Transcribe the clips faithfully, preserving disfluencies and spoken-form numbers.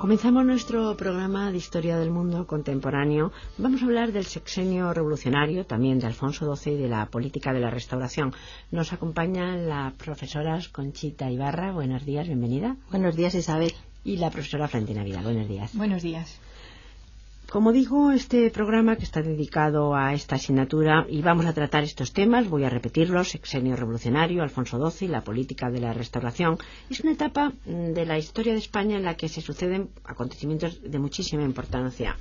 Comenzamos nuestro programa de Historia del Mundo Contemporáneo. Vamos a hablar del sexenio revolucionario, también de Alfonso doce y de la política de la Restauración. Nos acompañan las profesoras Conchita Ibarra. Buenos días, bienvenida. Buenos días, Isabel. Y la profesora Florentina Vidal. Buenos días. Buenos días. Como digo, este programa que está dedicado a esta asignatura, y vamos a tratar estos temas, voy a repetirlos: sexenio revolucionario, Alfonso doce y la política de la Restauración. Es una etapa de la historia de España en la que se suceden acontecimientos de muchísima importancia.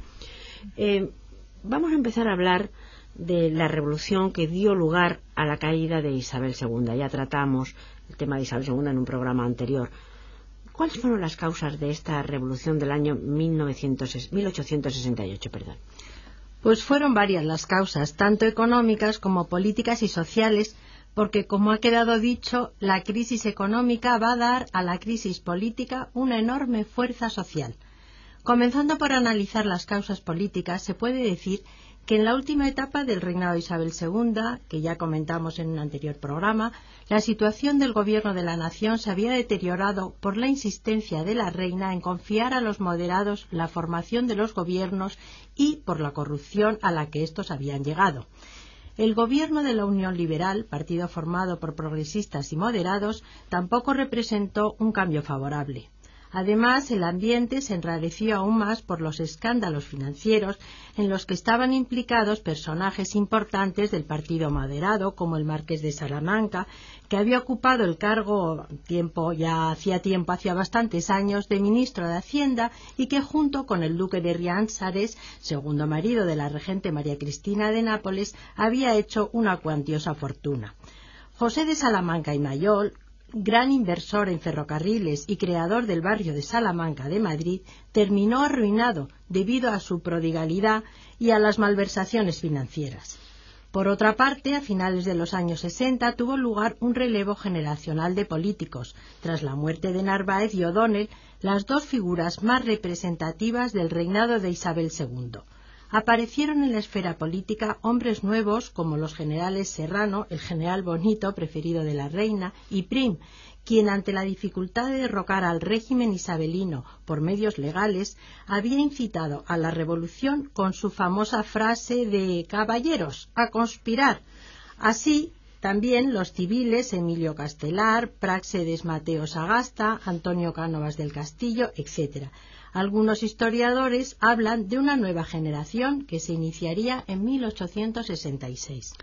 Eh, vamos a empezar a hablar de la revolución que dio lugar a la caída de Isabel segunda. Ya tratamos el tema de Isabel segunda en un programa anterior. ¿Cuáles fueron las causas de esta revolución del año mil ochocientos sesenta y ocho? Perdón. Pues fueron varias las causas, tanto económicas como políticas y sociales, porque, como ha quedado dicho, la crisis económica va a dar a la crisis política una enorme fuerza social. Comenzando por analizar las causas políticas, se puede decir que en la última etapa del reinado de Isabel segunda, que ya comentamos en un anterior programa, la situación del gobierno de la nación se había deteriorado por la insistencia de la reina en confiar a los moderados la formación de los gobiernos y por la corrupción a la que estos habían llegado. El gobierno de la Unión Liberal, partido formado por progresistas y moderados, tampoco representó un cambio favorable. Además, el ambiente se enrareció aún más por los escándalos financieros en los que estaban implicados personajes importantes del partido moderado, como el marqués de Salamanca, que había ocupado el cargo tiempo, ya hacía tiempo, hacía bastantes años, de ministro de Hacienda, y que junto con el duque de Riansares, segundo marido de la regente María Cristina de Nápoles, había hecho una cuantiosa fortuna. José de Salamanca y Mayol, gran inversor en ferrocarriles y creador del barrio de Salamanca de Madrid, terminó arruinado debido a su prodigalidad y a las malversaciones financieras. Por otra parte, a finales de los años sesenta tuvo lugar un relevo generacional de políticos, tras la muerte de Narváez y O'Donnell, las dos figuras más representativas del reinado de Isabel segunda. Aparecieron en la esfera política hombres nuevos como los generales Serrano, el general Bonito, preferido de la reina, y Prim, quien ante la dificultad de derrocar al régimen isabelino por medios legales, había incitado a la revolución con su famosa frase de «caballeros, a conspirar». Así, también los civiles Emilio Castelar, Práxedes Mateo Sagasta, Antonio Cánovas del Castillo, etcétera. Algunos historiadores hablan de una nueva generación que se iniciaría en mil ochocientos sesenta y seis.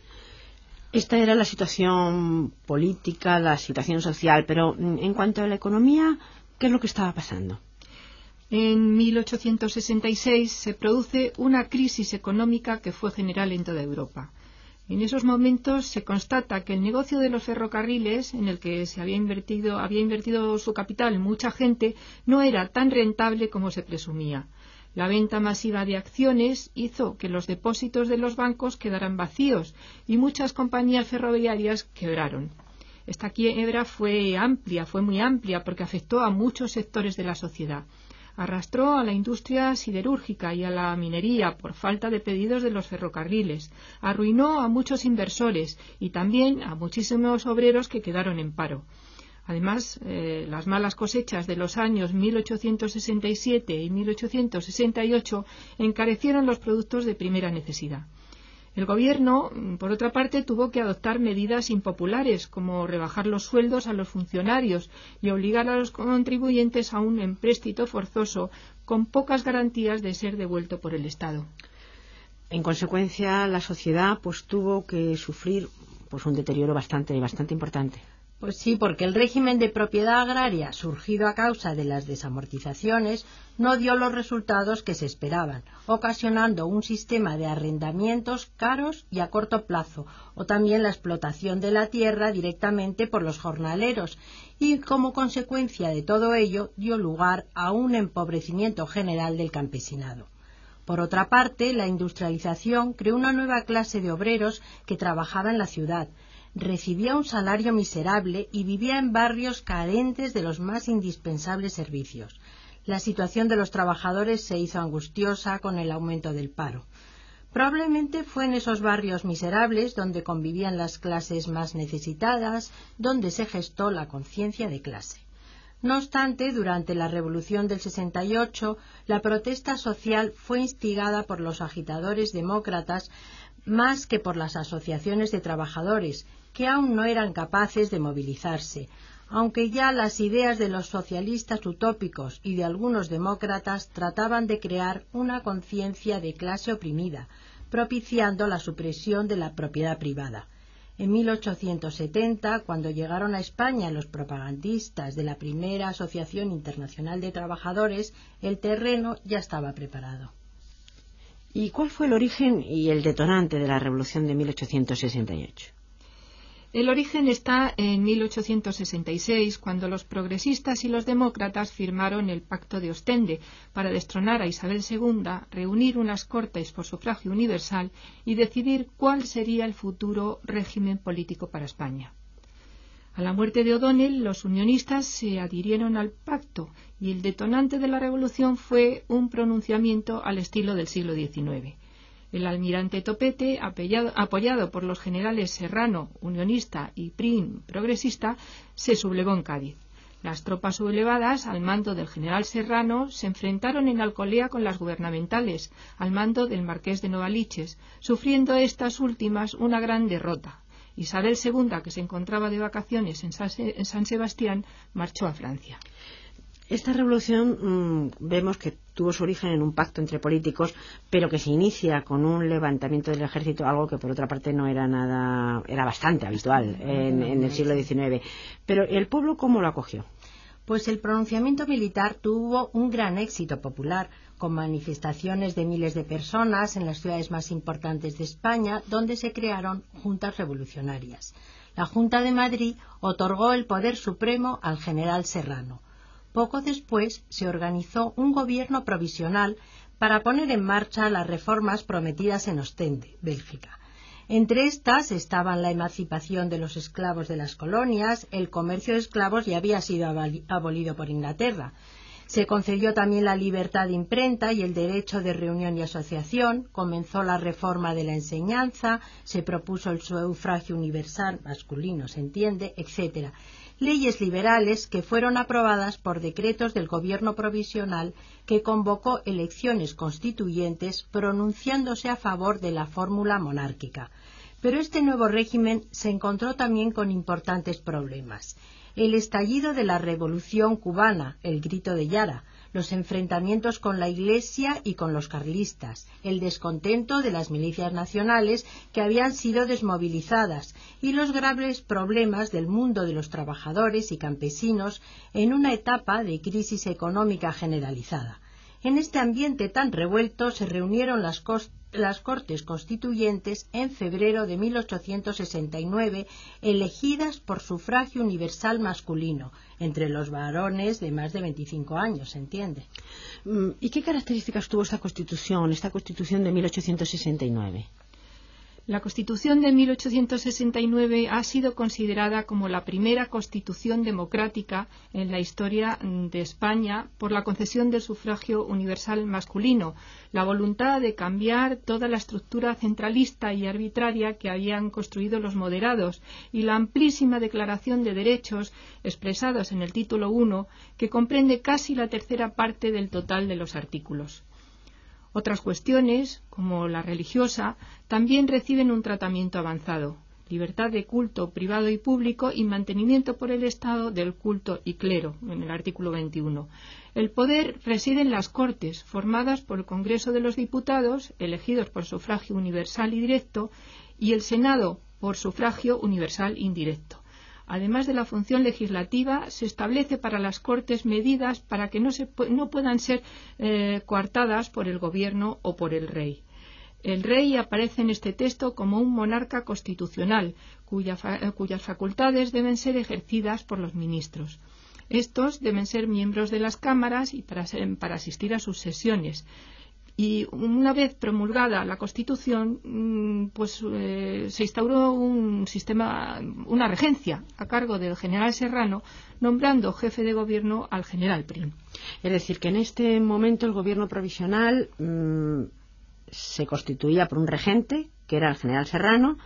Esta era la situación política, la situación social, pero en cuanto a la economía, ¿qué es lo que estaba pasando? En mil ochocientos sesenta y seis se produce una crisis económica que fue general en toda Europa. En esos momentos se constata que el negocio de los ferrocarriles, en el que se había invertido, había invertido su capital mucha gente, no era tan rentable como se presumía. La venta masiva de acciones hizo que los depósitos de los bancos quedaran vacíos y muchas compañías ferroviarias quebraron. Esta quiebra fue amplia, fue muy amplia, porque afectó a muchos sectores de la sociedad. Arrastró a la industria siderúrgica y a la minería por falta de pedidos de los ferrocarriles. Arruinó a muchos inversores y también a muchísimos obreros que quedaron en paro. Además, eh, las malas cosechas de los años mil ochocientos sesenta y siete y mil ochocientos sesenta y ocho encarecieron los productos de primera necesidad. El gobierno, por otra parte, tuvo que adoptar medidas impopulares, como rebajar los sueldos a los funcionarios y obligar a los contribuyentes a un empréstito forzoso con pocas garantías de ser devuelto por el Estado. En consecuencia, la sociedad pues tuvo que sufrir pues un deterioro bastante, bastante importante. Pues sí, porque el régimen de propiedad agraria, surgido a causa de las desamortizaciones, no dio los resultados que se esperaban, ocasionando un sistema de arrendamientos caros y a corto plazo, o también la explotación de la tierra directamente por los jornaleros, y como consecuencia de todo ello dio lugar a un empobrecimiento general del campesinado. Por otra parte, la industrialización creó una nueva clase de obreros que trabajaba en la ciudad, recibía un salario miserable y vivía en barrios carentes de los más indispensables servicios. La situación de los trabajadores se hizo angustiosa con el aumento del paro. Probablemente fue en esos barrios miserables donde convivían las clases más necesitadas, donde se gestó la conciencia de clase. No obstante, durante la Revolución del sesenta y ocho, la protesta social fue instigada por los agitadores demócratas más que por las asociaciones de trabajadores, que aún no eran capaces de movilizarse, aunque ya las ideas de los socialistas utópicos y de algunos demócratas trataban de crear una conciencia de clase oprimida, propiciando la supresión de la propiedad privada. En mil ochocientos setenta, cuando llegaron a España los propagandistas de la primera Asociación Internacional de Trabajadores, el terreno ya estaba preparado. ¿Y cuál fue el origen y el detonante de la Revolución de mil ochocientos sesenta y ocho? El origen está en mil ochocientos sesenta y seis, cuando los progresistas y los demócratas firmaron el Pacto de Ostende para destronar a Isabel segunda, reunir unas Cortes por sufragio universal y decidir cuál sería el futuro régimen político para España. A la muerte de O'Donnell, los unionistas se adhirieron al pacto y el detonante de la revolución fue un pronunciamiento al estilo del siglo diecinueve. El almirante Topete, apoyado, apoyado por los generales Serrano, unionista, y Prim, progresista, se sublevó en Cádiz. Las tropas sublevadas, al mando del general Serrano, se enfrentaron en Alcolea con las gubernamentales, al mando del marqués de Novaliches, sufriendo estas últimas una gran derrota. Isabel segunda, que se encontraba de vacaciones en San Sebastián, marchó a Francia. Esta revolución mmm, vemos que tuvo su origen en un pacto entre políticos, pero que se inicia con un levantamiento del ejército, algo que por otra parte no era nada, era bastante habitual en, en el siglo diecinueve. Pero ¿el pueblo cómo lo acogió? Pues el pronunciamiento militar tuvo un gran éxito popular, con manifestaciones de miles de personas en las ciudades más importantes de España, donde se crearon juntas revolucionarias. La Junta de Madrid otorgó el poder supremo al general Serrano. Poco después se organizó un gobierno provisional para poner en marcha las reformas prometidas en Ostende, Bélgica. Entre estas estaban la emancipación de los esclavos de las colonias, el comercio de esclavos ya había sido abolido por Inglaterra. Se concedió también la libertad de imprenta y el derecho de reunión y asociación, comenzó la reforma de la enseñanza, se propuso el sufragio universal, masculino se entiende, etcétera. Leyes liberales que fueron aprobadas por decretos del gobierno provisional que convocó elecciones constituyentes pronunciándose a favor de la fórmula monárquica. Pero este nuevo régimen se encontró también con importantes problemas. El estallido de la Revolución cubana, el grito de Yara, los enfrentamientos con la Iglesia y con los carlistas, el descontento de las milicias nacionales que habían sido desmovilizadas y los graves problemas del mundo de los trabajadores y campesinos en una etapa de crisis económica generalizada. En este ambiente tan revuelto se reunieron las, las Cortes Constituyentes en febrero de mil ochocientos sesenta y nueve, elegidas por sufragio universal masculino, entre los varones de más de veinticinco años, ¿se entiende? ¿Y qué características tuvo esta Constitución, esta Constitución de mil ochocientos sesenta y nueve? La Constitución de mil ochocientos sesenta y nueve ha sido considerada como la primera constitución democrática en la historia de España por la concesión del sufragio universal masculino, la voluntad de cambiar toda la estructura centralista y arbitraria que habían construido los moderados y la amplísima declaración de derechos expresados en el título primero, que comprende casi la tercera parte del total de los artículos. Otras cuestiones, como la religiosa, también reciben un tratamiento avanzado: libertad de culto privado y público y mantenimiento por el Estado del culto y clero, en el artículo veintiuno. El poder reside en las Cortes, formadas por el Congreso de los Diputados, elegidos por sufragio universal y directo, y el Senado, por sufragio universal indirecto. Además de la función legislativa, se establece para las Cortes medidas para que no, se, no puedan ser eh, coartadas por el Gobierno o por el Rey. El Rey aparece en este texto como un monarca constitucional, cuya, cuyas facultades deben ser ejercidas por los ministros. Estos deben ser miembros de las cámaras y para, ser, para asistir a sus sesiones. Y una vez promulgada la Constitución, pues eh, se instauró un sistema, una regencia a cargo del general Serrano, nombrando jefe de gobierno al general Prim. Es decir, que en este momento el gobierno provisional mmm, se constituía por un regente, que era el general Serrano,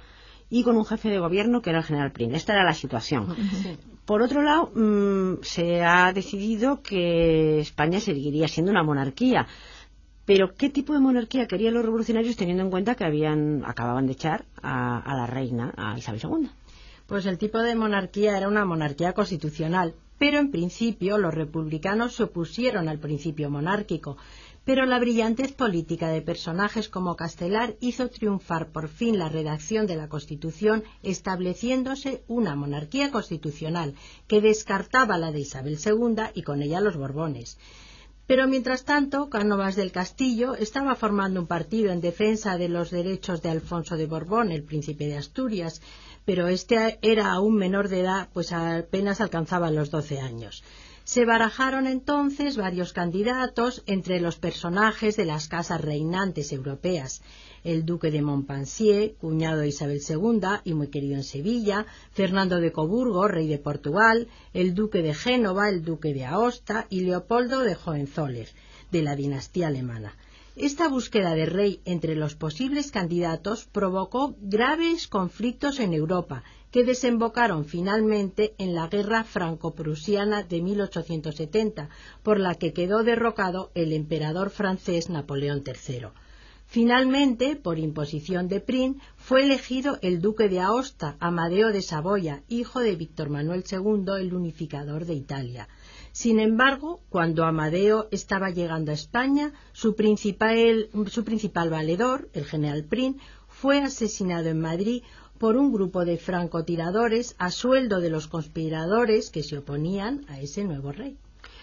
y con un jefe de gobierno que era el general Prim. Esta era la situación. Sí. Por otro lado, mmm, se ha decidido que España seguiría siendo una monarquía. Pero ¿qué tipo de monarquía querían los revolucionarios teniendo en cuenta que habían acababan de echar a, a la reina, a Isabel segunda? Pues el tipo de monarquía era una monarquía constitucional, pero en principio los republicanos se opusieron al principio monárquico. Pero la brillantez política de personajes como Castelar hizo triunfar por fin la redacción de la Constitución, estableciéndose una monarquía constitucional que descartaba la de Isabel segunda y con ella los Borbones. Pero mientras tanto, Cánovas del Castillo estaba formando un partido en defensa de los derechos de Alfonso de Borbón, el príncipe de Asturias, pero este era aún menor de edad, pues apenas alcanzaba los doce años. Se barajaron entonces varios candidatos entre los personajes de las casas reinantes europeas: el duque de Montpensier, cuñado de Isabel segunda y muy querido en Sevilla; Fernando de Coburgo, rey de Portugal; el duque de Génova, el duque de Aosta; y Leopoldo de Hohenzollern, de la dinastía alemana. Esta búsqueda de rey entre los posibles candidatos provocó graves conflictos en Europa, que desembocaron finalmente en la guerra franco-prusiana de mil ochocientos setenta, por la que quedó derrocado el emperador francés Napoleón tercero. Finalmente, por imposición de Prim, fue elegido el duque de Aosta, Amadeo de Saboya, hijo de Víctor Manuel segundo, el unificador de Italia. Sin embargo, cuando Amadeo estaba llegando a España, su principal, su principal valedor, el general Prim, fue asesinado en Madrid por un grupo de francotiradores a sueldo de los conspiradores que se oponían a ese nuevo rey.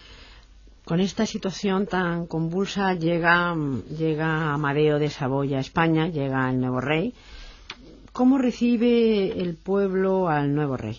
Con esta situación tan convulsa llega, llega Amadeo de Saboya a España, llega el nuevo rey. ¿Cómo recibe el pueblo al nuevo rey?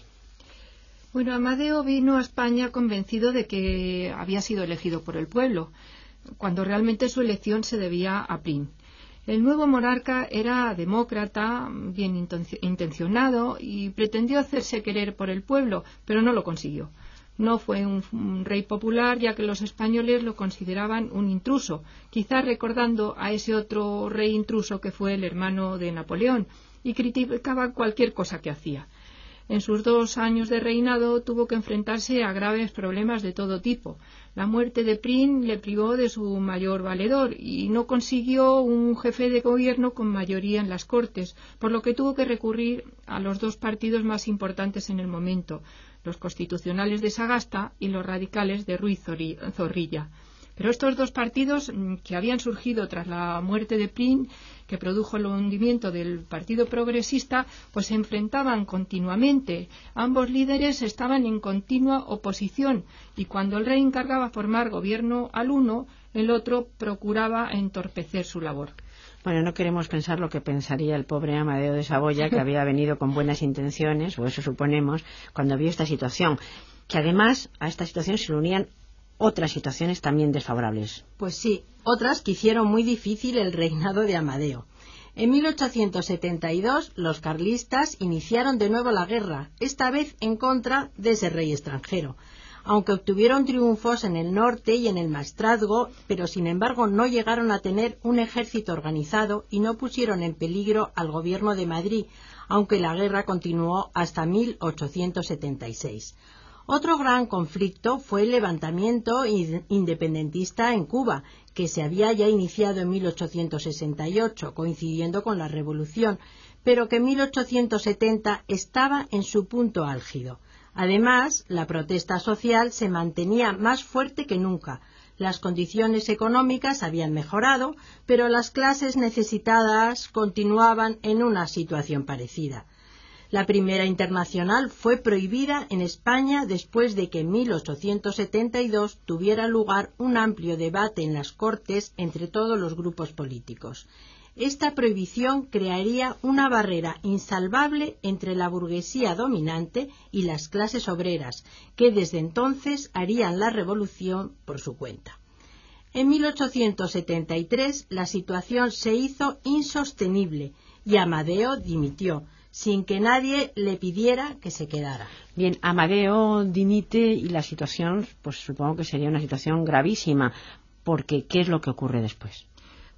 Bueno, Amadeo vino a España convencido de que había sido elegido por el pueblo, cuando realmente su elección se debía a Prim. El nuevo monarca era demócrata, bien intencionado, y pretendió hacerse querer por el pueblo, pero no lo consiguió. No fue un, un rey popular, ya que los españoles lo consideraban un intruso, quizás recordando a ese otro rey intruso que fue el hermano de Napoleón, y criticaban cualquier cosa que hacía. En sus dos años de reinado tuvo que enfrentarse a graves problemas de todo tipo. La muerte de Prim le privó de su mayor valedor y no consiguió un jefe de gobierno con mayoría en las Cortes, por lo que tuvo que recurrir a los dos partidos más importantes en el momento, los constitucionales de Sagasta y los radicales de Ruiz Zorrilla. Pero estos dos partidos, que habían surgido tras la muerte de Prim, que produjo el hundimiento del Partido Progresista, pues se enfrentaban continuamente. Ambos líderes estaban en continua oposición y cuando el rey encargaba formar gobierno al uno, el otro procuraba entorpecer su labor. Bueno, no queremos pensar lo que pensaría el pobre Amadeo de Saboya, que había venido con buenas intenciones, o eso suponemos, cuando vio esta situación, que además a esta situación se le unían otras situaciones también desfavorables. Pues sí, otras que hicieron muy difícil el reinado de Amadeo. En mil ochocientos setenta y dos los carlistas iniciaron de nuevo la guerra, esta vez en contra de ese rey extranjero. Aunque obtuvieron triunfos en el norte y en el Maestrazgo, pero sin embargo no llegaron a tener un ejército organizado y no pusieron en peligro al gobierno de Madrid, aunque la guerra continuó hasta mil ochocientos setenta y seis. Otro gran conflicto fue el levantamiento independentista en Cuba, que se había ya iniciado en mil ochocientos sesenta y ocho, coincidiendo con la Revolución, pero que en mil ochocientos setenta estaba en su punto álgido. Además, la protesta social se mantenía más fuerte que nunca. Las condiciones económicas habían mejorado, pero las clases necesitadas continuaban en una situación parecida. La Primera Internacional fue prohibida en España después de que en mil ochocientos setenta y dos tuviera lugar un amplio debate en las Cortes entre todos los grupos políticos. Esta prohibición crearía una barrera insalvable entre la burguesía dominante y las clases obreras, que desde entonces harían la revolución por su cuenta. En mil ochocientos setenta y tres la situación se hizo insostenible y Amadeo dimitió, sin que nadie le pidiera que se quedara. Bien, Amadeo dimite y la situación, pues supongo que sería una situación gravísima, porque ¿qué es lo que ocurre después?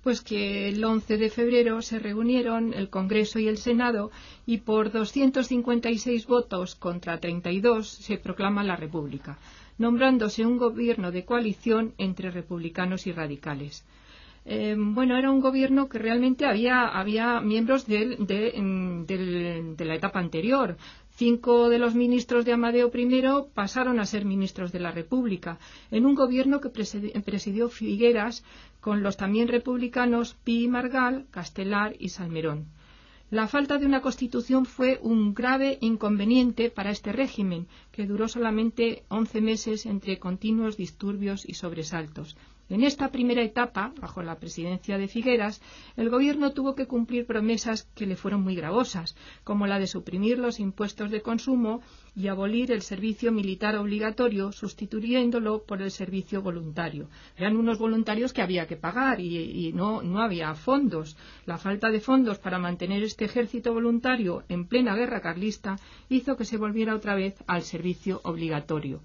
Pues que el once de febrero se reunieron el Congreso y el Senado y por doscientos cincuenta y seis votos contra treinta y dos se proclama la República, nombrándose un gobierno de coalición entre republicanos y radicales. Eh, bueno, era un gobierno que realmente había, había miembros de, de, de, de la etapa anterior. Cinco de los ministros de Amadeo primero pasaron a ser ministros de la República, en un gobierno que presidió Figueras con los también republicanos Pi y Margall, Castelar y Salmerón. La falta de una constitución fue un grave inconveniente para este régimen, que duró solamente once meses entre continuos disturbios y sobresaltos. En esta primera etapa, bajo la presidencia de Figueras, el gobierno tuvo que cumplir promesas que le fueron muy gravosas, como la de suprimir los impuestos de consumo y abolir el servicio militar obligatorio, sustituyéndolo por el servicio voluntario. Eran unos voluntarios que había que pagar y, y no, no había fondos. La falta de fondos para mantener este ejército voluntario en plena guerra carlista hizo que se volviera otra vez al servicio obligatorio.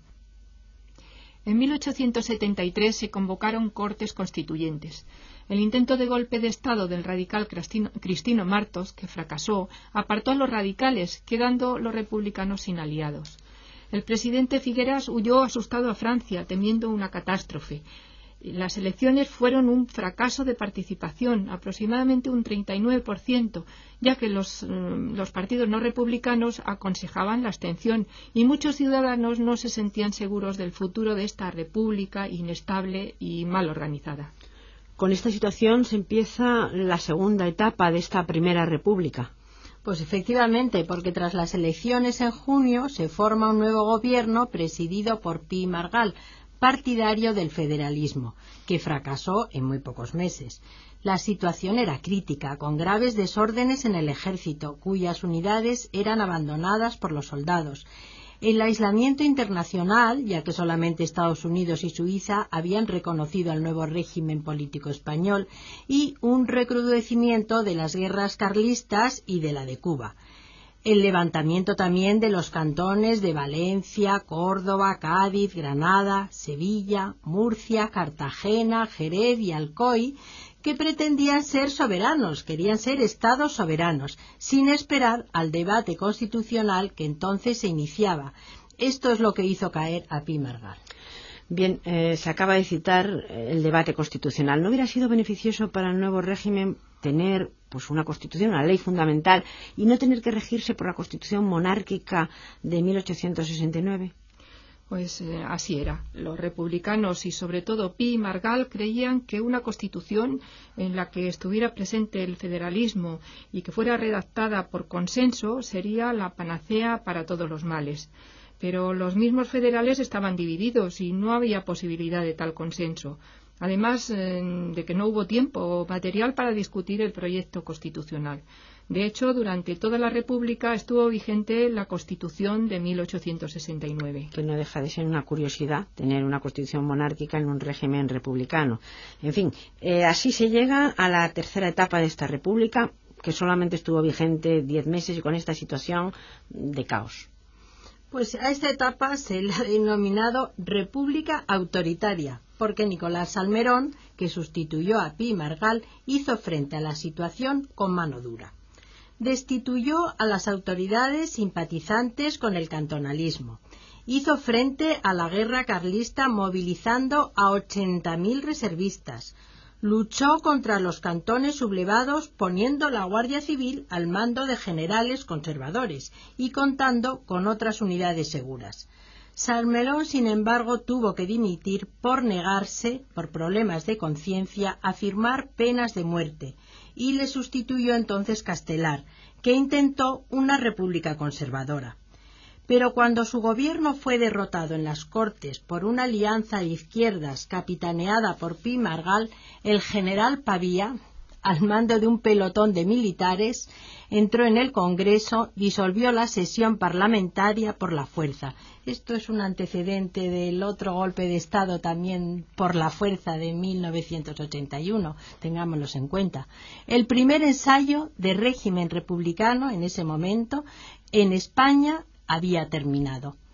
En mil ochocientos setenta y tres se convocaron Cortes Constituyentes. El intento de golpe de Estado del radical Cristino, Cristino Martos, que fracasó, apartó a los radicales, quedando los republicanos sin aliados. El presidente Figueras huyó asustado a Francia, temiendo una catástrofe. Las elecciones fueron un fracaso de participación, aproximadamente un treinta y nueve por ciento, ya que los, los partidos no republicanos aconsejaban la abstención y muchos ciudadanos no se sentían seguros del futuro de esta república inestable y mal organizada. Con esta situación se empieza la segunda etapa de esta primera república. Pues efectivamente, porque tras las elecciones en junio se forma un nuevo gobierno presidido por Pi y Margall, partidario del federalismo, que fracasó en muy pocos meses. La situación era crítica, con graves desórdenes en el ejército, cuyas unidades eran abandonadas por los soldados. El aislamiento internacional, ya que solamente Estados Unidos y Suiza habían reconocido al nuevo régimen político español, y un recrudecimiento de las guerras carlistas y de la de Cuba. El levantamiento también de los cantones de Valencia, Córdoba, Cádiz, Granada, Sevilla, Murcia, Cartagena, Jerez y Alcoy, que pretendían ser soberanos, querían ser estados soberanos, sin esperar al debate constitucional que entonces se iniciaba. Esto es lo que hizo caer a Pi y Margall. Bien, eh, se acaba de citar el debate constitucional. ¿No hubiera sido beneficioso para el nuevo régimen tener pues una constitución, una ley fundamental, y no tener que regirse por la constitución monárquica de mil ochocientos sesenta y nueve? Pues eh, así era. Los republicanos y sobre todo Pi y Margall creían que una constitución en la que estuviera presente el federalismo y que fuera redactada por consenso sería la panacea para todos los males. Pero los mismos federales estaban divididos y no había posibilidad de tal consenso. Además eh, de que no hubo tiempo material para discutir el proyecto constitucional. De hecho, durante toda la República estuvo vigente la Constitución de mil ochocientos sesenta y nueve. Que no deja de ser una curiosidad tener una constitución monárquica en un régimen republicano. En fin, eh, así se llega a la tercera etapa de esta República, que solamente estuvo vigente diez meses y con esta situación de caos. Pues a esta etapa se la ha denominado República Autoritaria, porque Nicolás Salmerón, que sustituyó a Pi y Margall, hizo frente a la situación con mano dura. Destituyó a las autoridades simpatizantes con el cantonalismo. Hizo frente a la guerra carlista movilizando a ochenta mil reservistas. Luchó contra los cantones sublevados poniendo la Guardia Civil al mando de generales conservadores y contando con otras unidades seguras. Salmerón, sin embargo, tuvo que dimitir por negarse, por problemas de conciencia, a firmar penas de muerte, y le sustituyó entonces Castelar, que intentó una república conservadora. Pero cuando su gobierno fue derrotado en las Cortes por una alianza de izquierdas capitaneada por Pi y Margall, el general Pavía, al mando de un pelotón de militares, entró en el Congreso, disolvió la sesión parlamentaria por la fuerza. Esto es un antecedente del otro golpe de Estado también por la fuerza de mil novecientos ochenta y uno, tengámoslos en cuenta. El primer ensayo de régimen republicano en ese momento en España había terminado.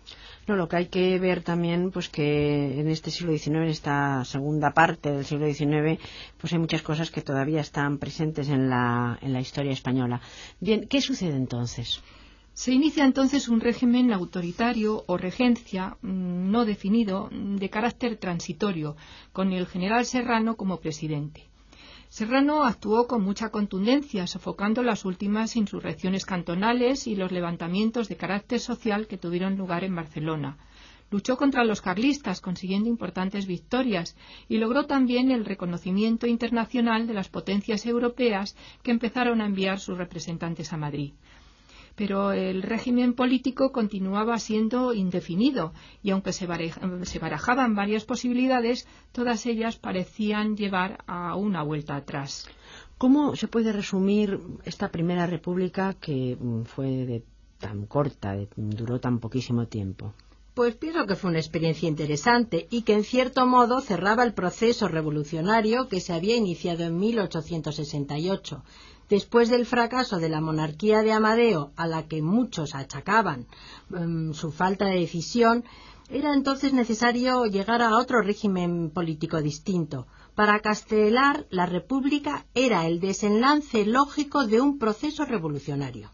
No, lo que hay que ver también, pues que en este siglo diecinueve, en esta segunda parte del siglo diecinueve, pues hay muchas cosas que todavía están presentes en la, en la historia española. Bien, ¿qué sucede entonces? Se inicia entonces un régimen autoritario o regencia mmm, no definido, de carácter transitorio, con el general Serrano como presidente. Serrano actuó con mucha contundencia, sofocando las últimas insurrecciones cantonales y los levantamientos de carácter social que tuvieron lugar en Barcelona. Luchó contra los carlistas, consiguiendo importantes victorias, y logró también el reconocimiento internacional de las potencias europeas que empezaron a enviar sus representantes a Madrid. Pero el régimen político continuaba siendo indefinido y aunque se barajaban varias posibilidades, todas ellas parecían llevar a una vuelta atrás. ¿Cómo se puede resumir esta primera república que fue de tan corta, de, duró tan poquísimo tiempo? Pues pienso que fue una experiencia interesante y que en cierto modo cerraba el proceso revolucionario que se había iniciado en mil ochocientos sesenta y ocho. Después del fracaso de la monarquía de Amadeo, a la que muchos achacaban um, su falta de decisión, era entonces necesario llegar a otro régimen político distinto. Para Castelar, la república era el desenlace lógico de un proceso revolucionario.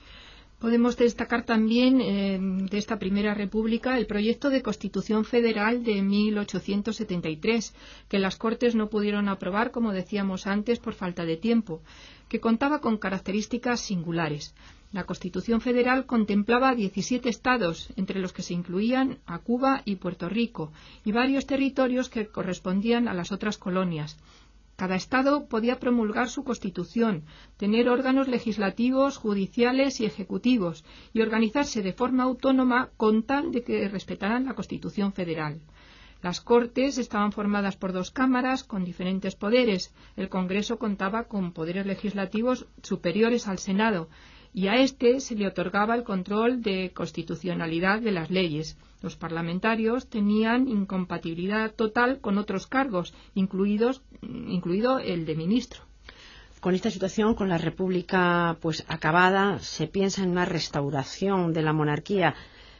Podemos destacar también eh, de esta primera república el proyecto de Constitución Federal de mil ochocientos setenta y tres, que las Cortes no pudieron aprobar, como decíamos antes, por falta de tiempo, que contaba con características singulares. La Constitución Federal contemplaba diecisiete estados, entre los que se incluían a Cuba y Puerto Rico, y varios territorios que correspondían a las otras colonias. Cada estado podía promulgar su constitución, tener órganos legislativos, judiciales y ejecutivos, y organizarse de forma autónoma con tal de que respetaran la Constitución Federal. Las Cortes estaban formadas por dos cámaras con diferentes poderes. El Congreso contaba con poderes legislativos superiores al Senado, y a éste se le otorgaba el control de constitucionalidad de las leyes. Los parlamentarios tenían incompatibilidad total con otros cargos, incluidos, incluido el de ministro. Con esta situación, con la República pues acabada, se piensa en una restauración de la monarquía.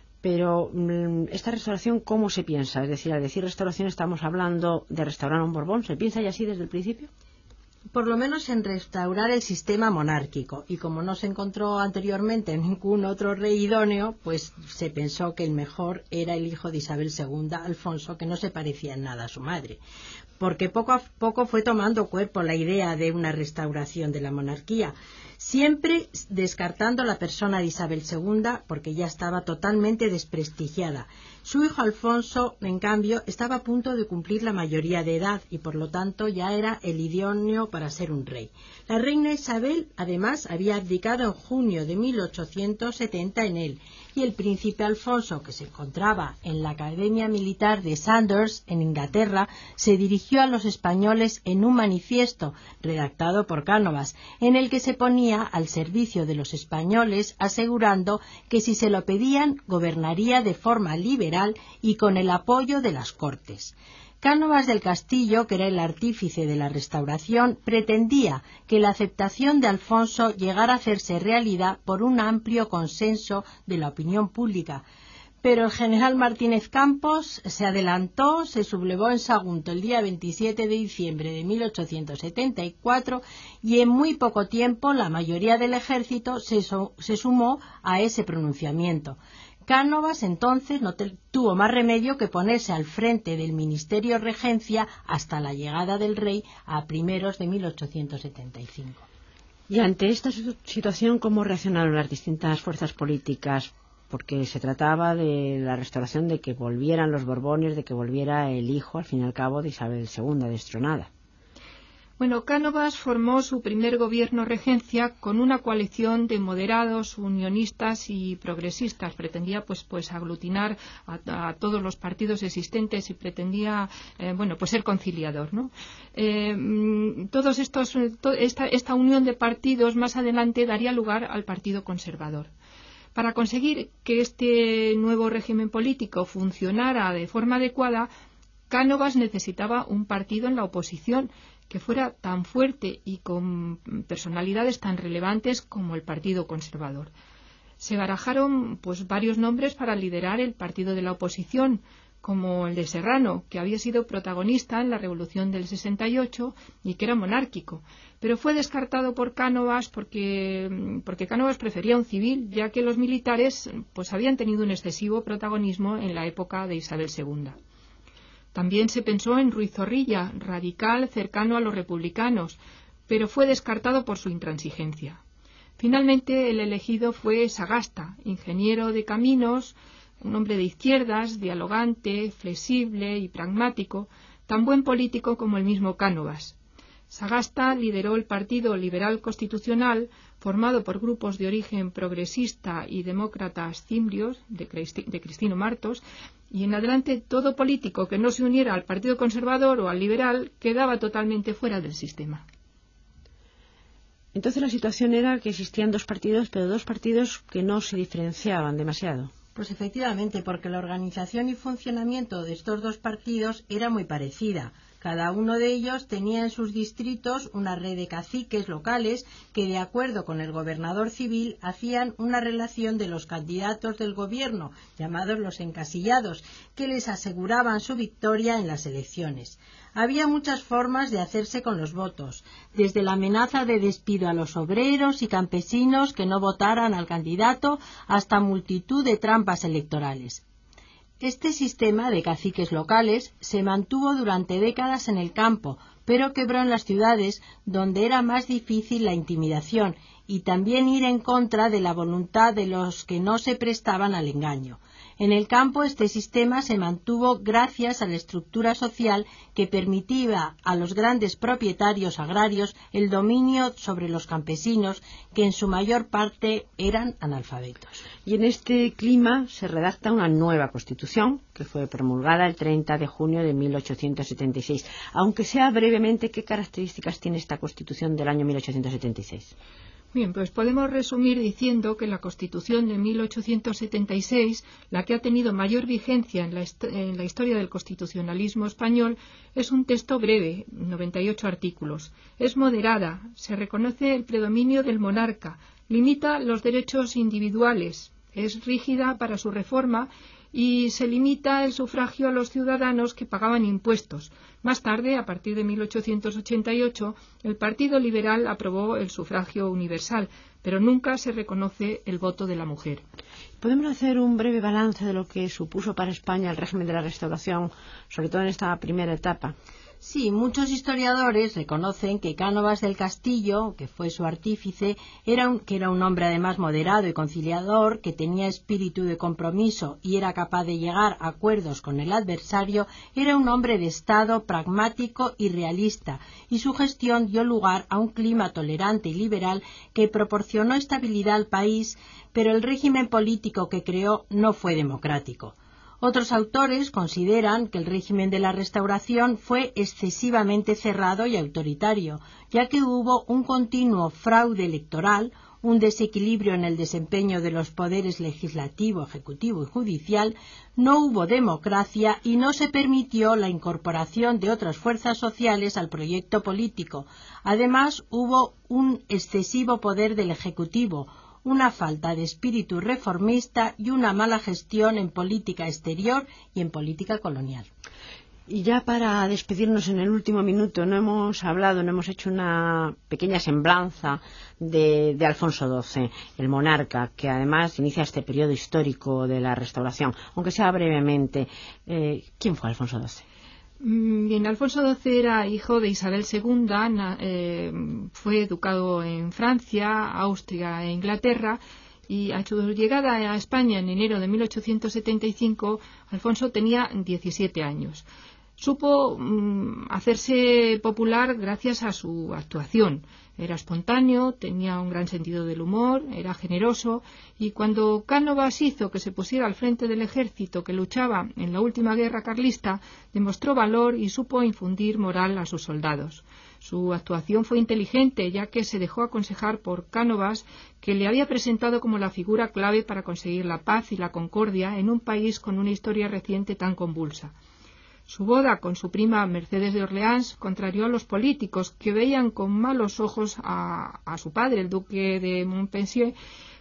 Pero esta restauración, ¿cómo se piensa? Es decir, al decir restauración estamos hablando de restaurar un Borbón. ¿Se piensa ya así desde el principio? Por lo menos en restaurar el sistema monárquico, y como no se encontró anteriormente ningún otro rey idóneo, pues se pensó que el mejor era el hijo de Isabel segunda, Alfonso, que no se parecía en nada a su madre, porque poco a poco fue tomando cuerpo la idea de una restauración de la monarquía, siempre descartando la persona de Isabel segunda, porque ya estaba totalmente desprestigiada. Su hijo Alfonso, en cambio, estaba a punto de cumplir la mayoría de edad y por lo tanto ya era el idóneo para ser un rey. La reina Isabel, además, había abdicado en junio de mil ochocientos setenta en él, y el príncipe Alfonso, que se encontraba en la Academia Militar de Sandhurst, en Inglaterra, se dirigió a los españoles en un manifiesto redactado por Cánovas, en el que se ponía al servicio de los españoles, asegurando que si se lo pedían gobernaría de forma liberal y con el apoyo de las Cortes. Cánovas del Castillo, que era el artífice de la restauración, pretendía que la aceptación de Alfonso llegara a hacerse realidad por un amplio consenso de la opinión pública. Pero el general Martínez Campos se adelantó, se sublevó en Sagunto el día veintisiete de diciembre de mil ochocientos setenta y cuatro y en muy poco tiempo la mayoría del ejército se, so, se sumó a ese pronunciamiento. Cánovas entonces no te, tuvo más remedio que ponerse al frente del Ministerio Regencia hasta la llegada del rey a primeros de mil ochocientos setenta y cinco. Y ante esta situación, ¿cómo reaccionaron las distintas fuerzas políticas? Porque se trataba de la restauración, de que volvieran los Borbones, de que volviera el hijo, al fin y al cabo, de Isabel segunda, destronada. Bueno, Cánovas formó su primer gobierno regencia con una coalición de moderados, unionistas y progresistas. Pretendía pues pues aglutinar a, a todos los partidos existentes y pretendía eh, bueno pues ser conciliador, ¿no? Eh, todos estos to, esta, esta unión de partidos más adelante daría lugar al Partido Conservador. Para conseguir que este nuevo régimen político funcionara de forma adecuada, Cánovas necesitaba un partido en la oposición que fuera tan fuerte y con personalidades tan relevantes como el Partido Conservador. se barajaron pues varios nombres para liderar el partido de la oposición, como el de Serrano, que había sido protagonista en la Revolución del sesenta y ocho y que era monárquico, pero fue descartado por Cánovas porque, porque Cánovas prefería un civil, ya que los militares pues habían tenido un excesivo protagonismo en la época de Isabel segunda. También se pensó en Ruiz Zorrilla, radical cercano a los republicanos, pero fue descartado por su intransigencia. Finalmente el elegido fue Sagasta, ingeniero de caminos, un hombre de izquierdas, dialogante, flexible y pragmático, tan buen político como el mismo Cánovas. Sagasta lideró el Partido Liberal Constitucional, formado por grupos de origen progresista y demócratas cimbrios, de, Cristi- de Cristino Martos, y en adelante todo político que no se uniera al Partido Conservador o al Liberal quedaba totalmente fuera del sistema. Entonces la situación era que existían dos partidos, pero dos partidos que no se diferenciaban demasiado. Pues efectivamente, porque la organización y funcionamiento de estos dos partidos era muy parecida. Cada uno de ellos tenía en sus distritos una red de caciques locales que, de acuerdo con el gobernador civil, hacían una relación de los candidatos del gobierno, llamados los encasillados, que les aseguraban su victoria en las elecciones. Había muchas formas de hacerse con los votos, desde la amenaza de despido a los obreros y campesinos que no votaran al candidato hasta multitud de trampas electorales. Este sistema de caciques locales se mantuvo durante décadas en el campo, pero quebró en las ciudades, donde era más difícil la intimidación y también ir en contra de la voluntad de los que no se prestaban al engaño. En el campo este sistema se mantuvo gracias a la estructura social que permitía a los grandes propietarios agrarios el dominio sobre los campesinos, que en su mayor parte eran analfabetos. Y en este clima se redacta una nueva Constitución, que fue promulgada el treinta de junio de mil ochocientos setenta y seis. Aunque sea brevemente, ¿qué características tiene esta Constitución del año mil ochocientos setenta y seis? Bien, pues podemos resumir diciendo que la Constitución de mil ochocientos setenta y seis, la que ha tenido mayor vigencia en la, en la historia del constitucionalismo español, es un texto breve, noventa y ocho artículos. Es moderada, se reconoce el predominio del monarca, limita los derechos individuales, es rígida para su reforma y se limita el sufragio a los ciudadanos que pagaban impuestos. Más tarde, a partir de mil ochocientos ochenta y ocho, el Partido Liberal aprobó el sufragio universal, pero nunca se reconoce el voto de la mujer. ¿Podemos hacer un breve balance de lo que supuso para España el régimen de la Restauración, sobre todo en esta primera etapa? Sí, muchos historiadores reconocen que Cánovas del Castillo, que fue su artífice, era un, que era un hombre además moderado y conciliador, que tenía espíritu de compromiso y era capaz de llegar a acuerdos con el adversario, era un hombre de Estado pragmático y realista, y su gestión dio lugar a un clima tolerante y liberal que proporcionó estabilidad al país, pero el régimen político que creó no fue democrático. Otros autores consideran que el régimen de la Restauración fue excesivamente cerrado y autoritario, ya que hubo un continuo fraude electoral, un desequilibrio en el desempeño de los poderes legislativo, ejecutivo y judicial, no hubo democracia y no se permitió la incorporación de otras fuerzas sociales al proyecto político. Además, hubo un excesivo poder del ejecutivo, una falta de espíritu reformista y una mala gestión en política exterior y en política colonial. Y ya para despedirnos en el último minuto, no hemos hablado, no hemos hecho una pequeña semblanza de, de Alfonso doce, el monarca, que además inicia este periodo histórico de la Restauración. Aunque sea brevemente, eh, ¿quién fue Alfonso doce? Bien, Alfonso doce era hijo de Isabel segunda, eh, fue educado en Francia, Austria e Inglaterra, y a su llegada a España en enero de mil ochocientos setenta y cinco, Alfonso tenía diecisiete años. Supo mm, hacerse popular gracias a su actuación. Era espontáneo, tenía un gran sentido del humor, era generoso, y cuando Cánovas hizo que se pusiera al frente del ejército que luchaba en la última guerra carlista, demostró valor y supo infundir moral a sus soldados. Su actuación fue inteligente, ya que se dejó aconsejar por Cánovas, que le había presentado como la figura clave para conseguir la paz y la concordia en un país con una historia reciente tan convulsa. Su boda con su prima Mercedes de Orleans contrarió a los políticos, que veían con malos ojos a, a su padre, el duque de Montpensier,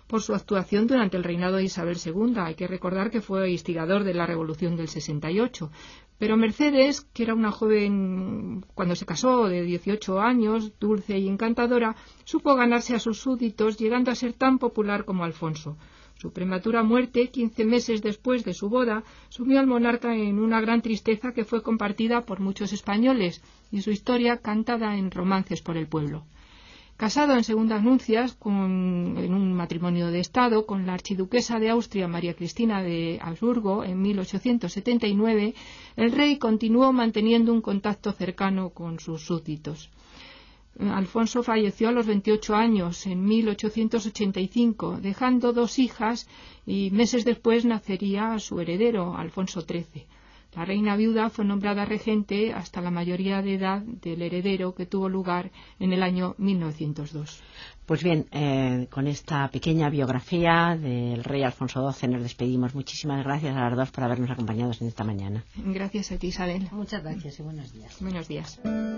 por su actuación durante el reinado de Isabel segunda. Hay que recordar que fue instigador de la Revolución del sesenta y ocho. Pero Mercedes, que era una joven cuando se casó de dieciocho años, dulce y encantadora, supo ganarse a sus súbditos, llegando a ser tan popular como Alfonso. Su prematura muerte, quince meses después de su boda, sumió al monarca en una gran tristeza que fue compartida por muchos españoles y su historia cantada en romances por el pueblo. Casado en segundas nupcias, con, en un matrimonio de Estado, con la archiduquesa de Austria María Cristina de Habsburgo en mil ochocientos setenta y nueve, el rey continuó manteniendo un contacto cercano con sus súbditos. Alfonso falleció a los veintiocho años, en mil ochocientos ochenta y cinco, dejando dos hijas, y meses después nacería su heredero, Alfonso trece. La reina viuda fue nombrada regente hasta la mayoría de edad del heredero, que tuvo lugar en el año mil novecientos dos. Pues bien, eh, con esta pequeña biografía del rey Alfonso doce nos despedimos. Muchísimas gracias a las dos por habernos acompañado en esta mañana. Gracias a ti, Isabel. Muchas gracias y buenos días. Buenos días.